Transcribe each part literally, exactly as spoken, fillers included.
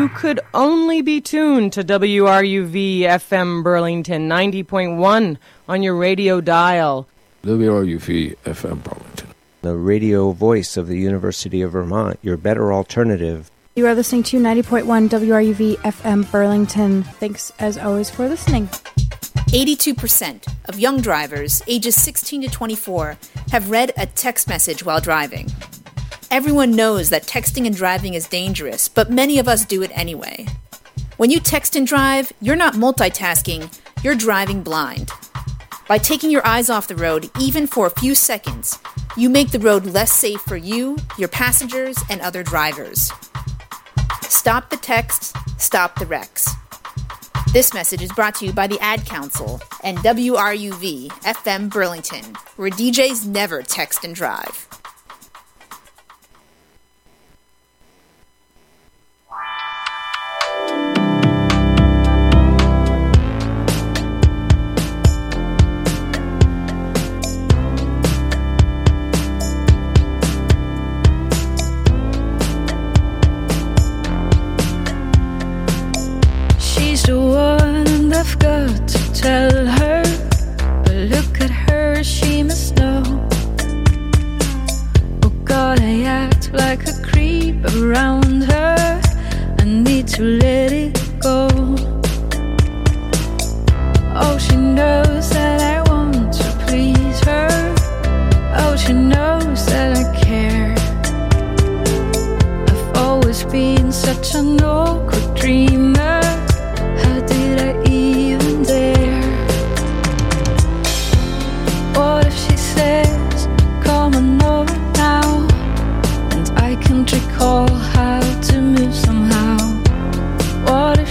you could only be tuned to W R U V F M Burlington ninety point one on your radio dial. W R U V F M Burlington, the radio voice of the University of Vermont, your better alternative. You are listening to ninety point one W R U V F M Burlington. Thanks, as always, for listening. eighty-two percent of young drivers ages sixteen to twenty-four have read a text message while driving. Everyone knows that texting and driving is dangerous, but many of us do it anyway. When you text and drive, you're not multitasking, you're driving blind. By taking your eyes off the road, even for a few seconds, you make the road less safe for you, your passengers, and other drivers. Stop the texts, stop the wrecks. This message is brought to you by the Ad Council and W R U V F M Burlington, where D Js never text and drive. The one and I've got to tell her, but look at her, she must know. Oh God, I act like a creep around her, I need to let it go. Oh, she knows that I want to please her, oh, she knows that I care. I've always been such an awkward dreamer, how did I even dare? What if she says, come on over now, and I can't recall how to move somehow? What if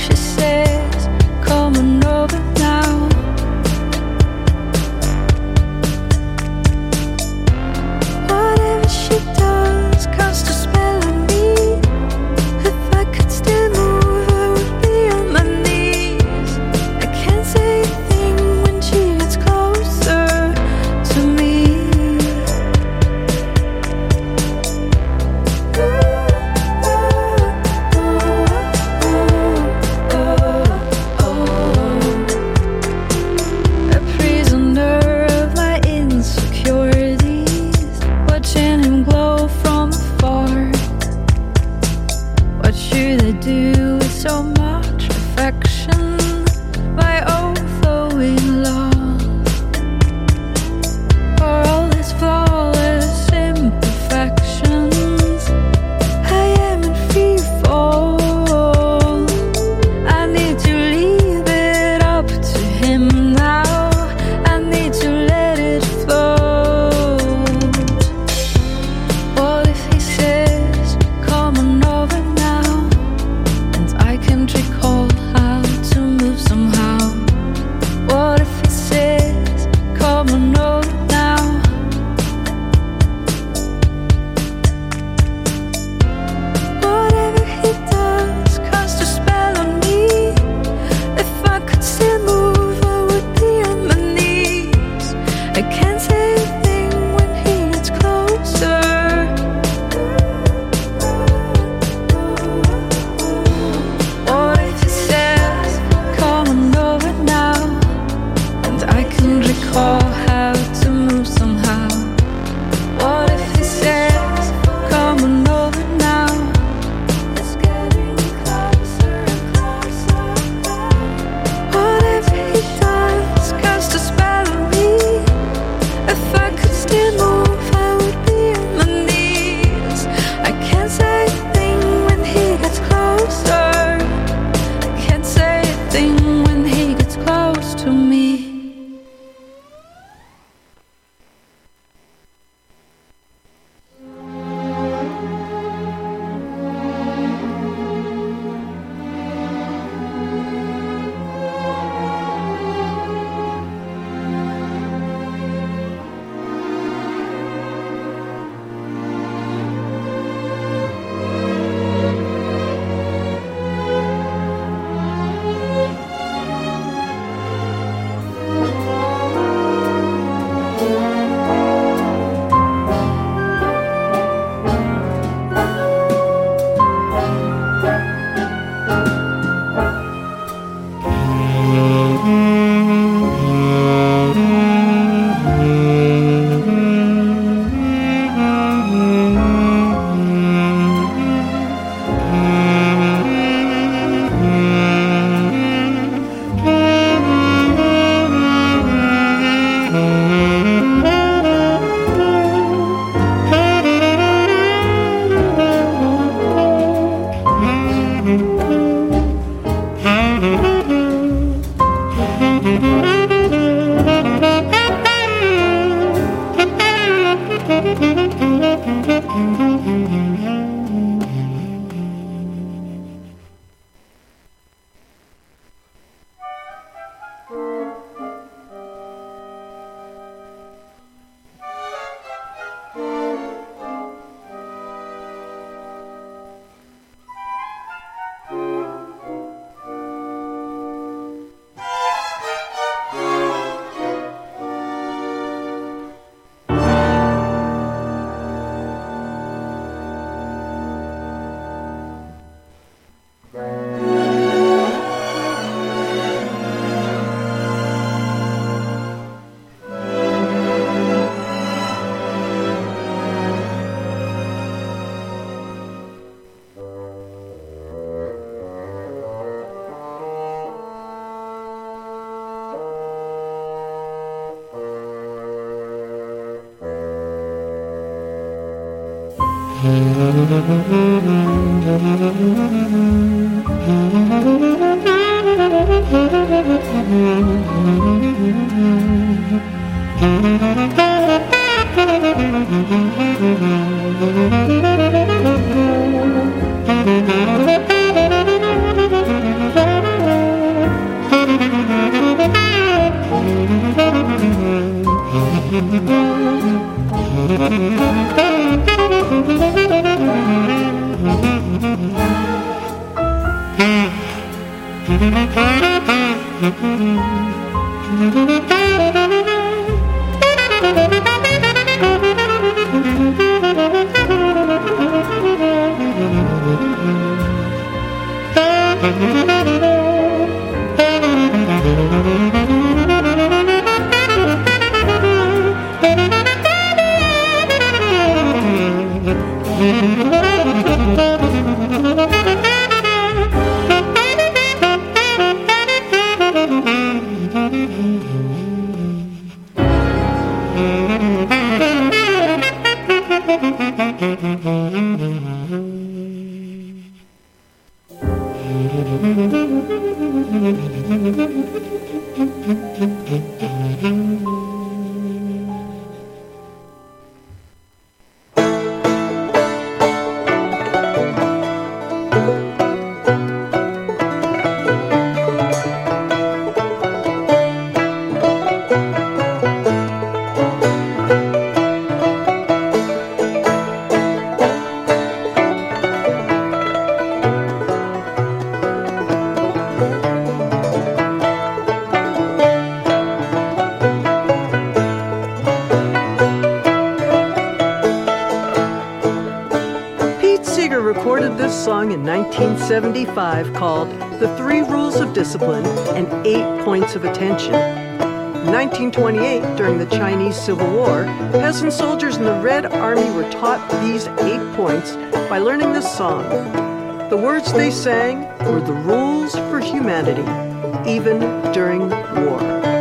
In nineteen seventy-five called The Three Rules of Discipline and Eight Points of Attention. In nineteen twenty-eight, during the Chinese Civil War, peasant soldiers in the Red Army were taught these eight points by learning this song. The words they sang were the rules for humanity, even during war.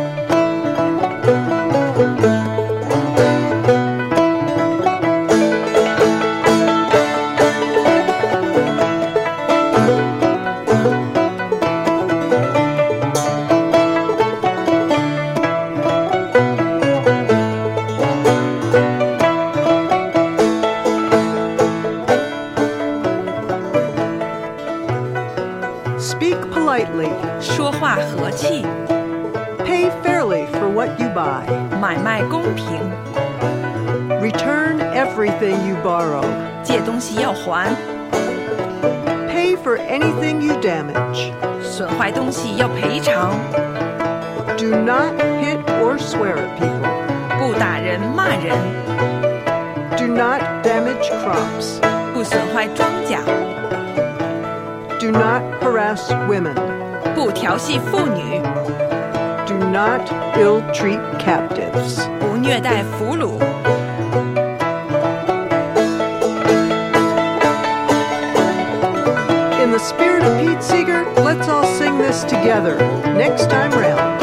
Speak politely. 说话和气。 Pay fairly for what you buy. 买卖公平。 Return everything you borrow. 借东西要还。 Pay for anything you damage. 损坏东西要赔偿。 Do not hit or swear at people. 不打人骂人。 Do not damage crops. 不损坏庄稼。 Do not harass women. 不调戏妇女。 Do not ill-treat captives. 不虐待俘虏。 In the spirit of Pete Seeger, let's all sing this together. Next time round.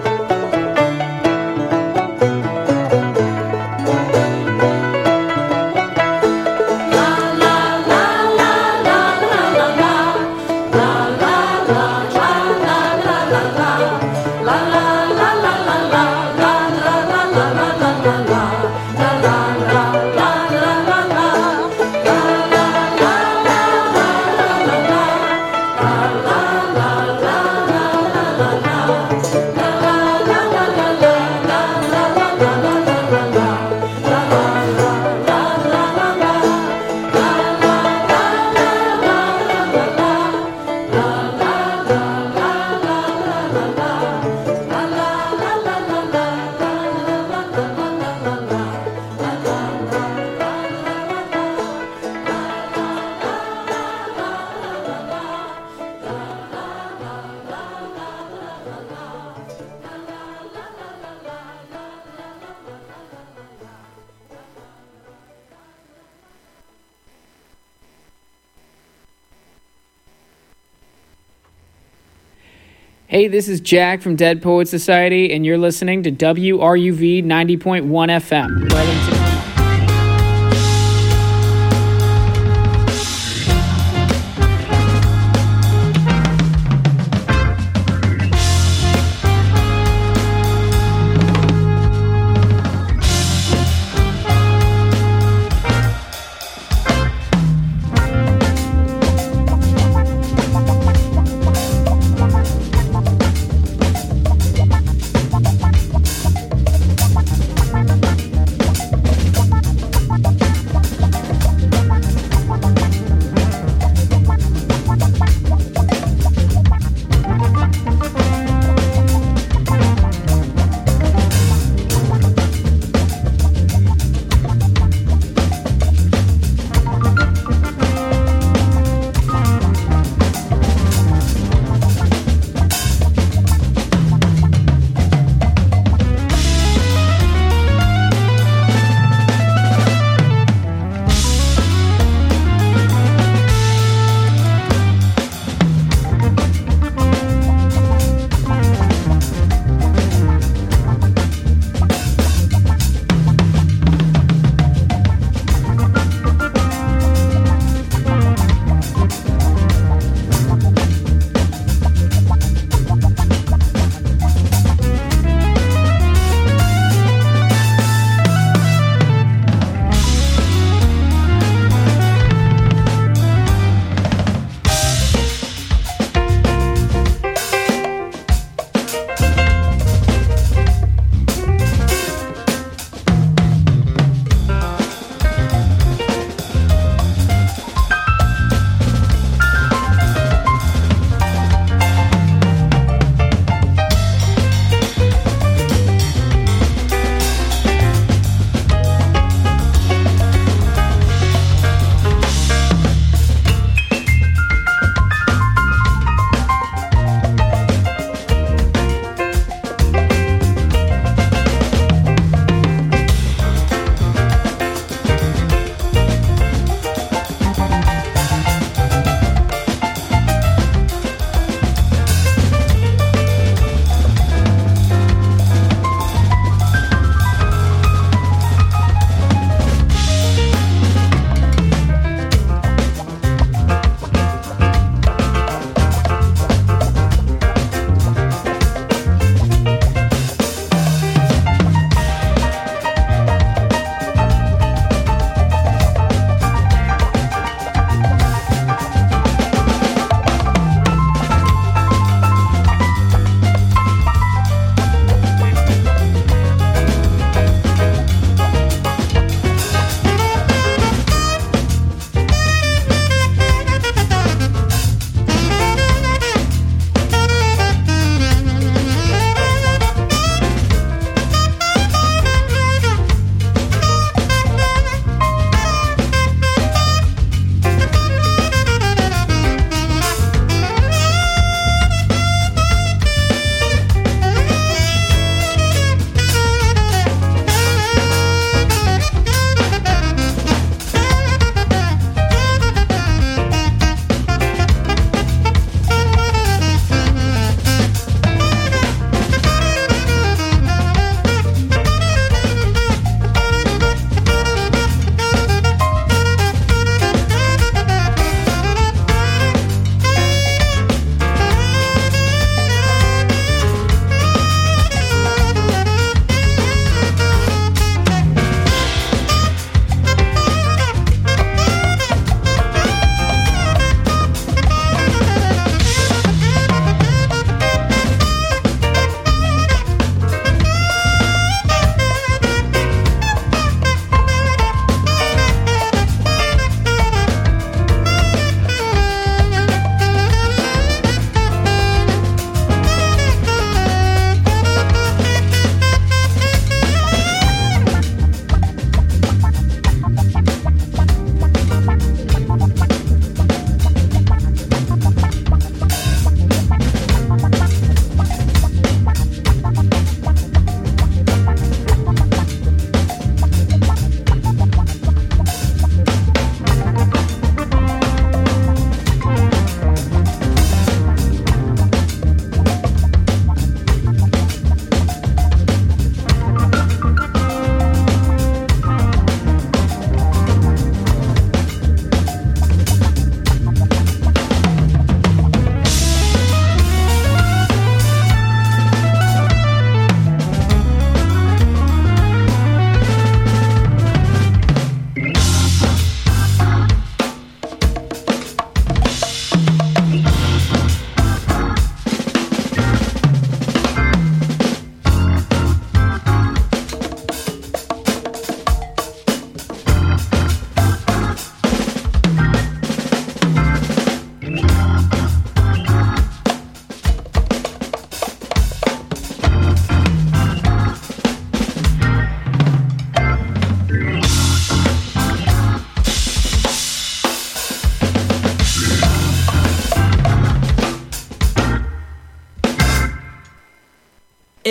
Hey, this is Jack from Dead Poets Society, and you're listening to W R U V ninety point one F M, Burlington.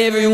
Everyone